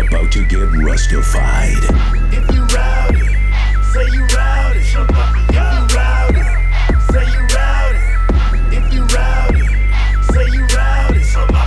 about to get Rustified. If you rowdy, say you rowdy. If you rowdy, say you rowdy. If you rowdy, say you rowdy.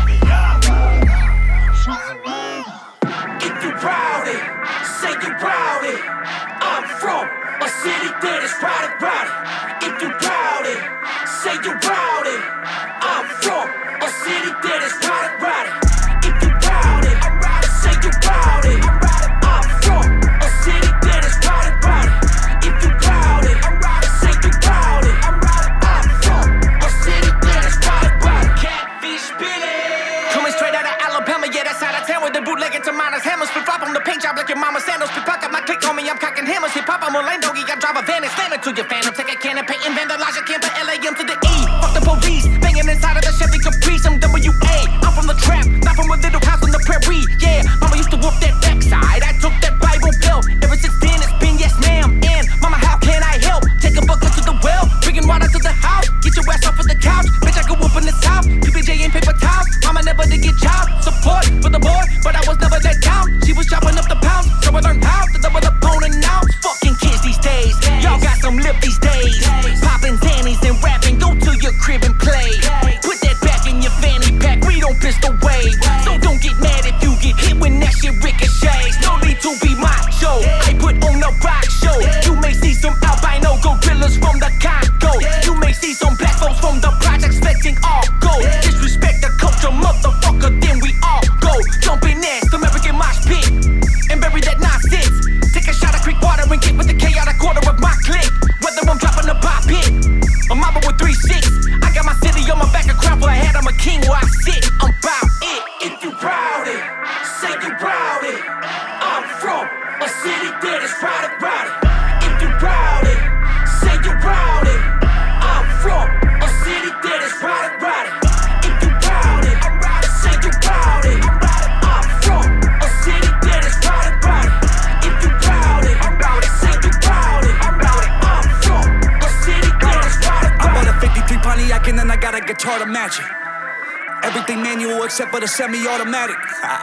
If you rowdy, say you rowdy. I'm from a city that is rowdy. If you rowdy, say you rowdy. I'm from a city that is rowdy. If you rowdy, say you rowdy. I'm from a city that is rowdy. If you rowdy, say you rowdy. I'm from a city that is rowdy. Catfish Billy, coming straight out of Alabama, yeah, that's out of town with the bootlegging to minus hammers. Flip flop on the paint job like your mama sandals. Flip up my click on me, I'm cocking hammers. Hip hop, I'm a lane doggy, I drive a van and slam it to your phantom. Take a can of paint and vandalize your camper, LAM to the E. Fuck the police, banging inside of the Chevy Caprice. I'm WA, I'm from the trap, not from a little house on the prairie. Yeah, mama used to whoop that backside. I took that Bible belt. Ever since then, it's been yes, ma'am. And mama, how can I help? Take a bucket to the well, bringing water to the house. Get your ass off of the couch, bitch, I go whoop in the south. PBJ and paper towels. Mama never did get child support for the boy, but I was never let down. She was chopping up the pounds, so I learned how to double up on and out. Fucking kids these days, y'all got some lip these days. Popping zannies and rapping, go to your crib and play. Put that back in your fanny pack, we don't pistol wave. So don't get mad if you get hit when that shit ricochets. No need to be macho, I put on a rock show. You may see some albino gorillas from the Congo. You may see some black folks from the projects expecting all gold. Disrespect the culture, motherfucker, then we all go. Jump in next, American mosh pit, and bury that nonsense. Take a shot of creek water and get with the chaotic quarter of my clique. Whether I'm dropping a pop hit, a mama with 3-6. I got my city on my back, a crown for a head, I'm a king where I sit. I'm bout it. If you rowdy, say you rowdy. I'm from a city that is rowdy. If you rowdy, say you rowdy. I'm from a city that is rowdy. If you rowdy, say you rowdy. I'm from a city that is rowdy. If you rowdy, say you rowdy. I'm from a city that is rowdy. I bought a 53 Pontiac and then I got a guitar to match it. Everything manual except for the semi-automatic.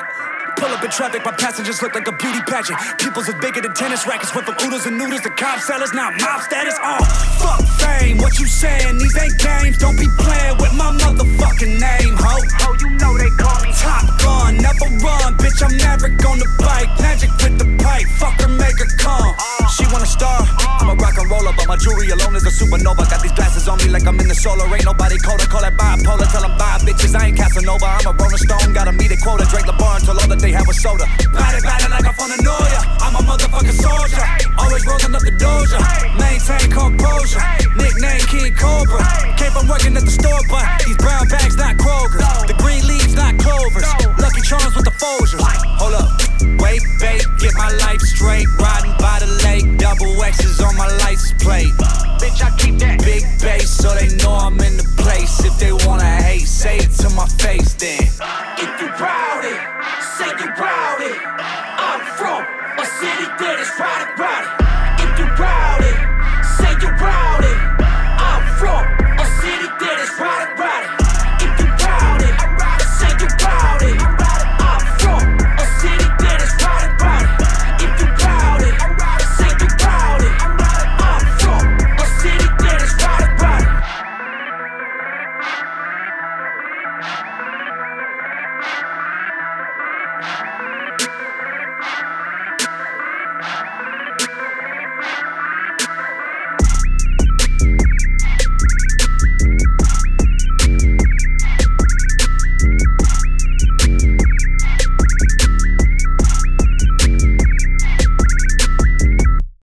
Pull up in traffic, my passengers look like a beauty pageant. Pupils are bigger than tennis rackets. Went from oodles and noodles to cob sellers, now mob status. Fuck fame, what you saying? These ain't games, don't be playing with my motherfucking name, ho. Oh, you know they call me Top Gun, never run, bitch, I'm Maverick on the bike. Magic with the pipe, fuck her, make her come. She want a star, I'm a rock and roller, but my jewelry alone is a supernova. Got these glasses on me like I'm in the solar. Ain't nobody colder, call that bipolar. Tell them bye, bitches, I ain't Casanova. I'm a Rolling Stone, gotta meet a quota. Drake LeBron till all that they have was soda. Body like I'm from the Noya, I'm a motherfucking soldier. Always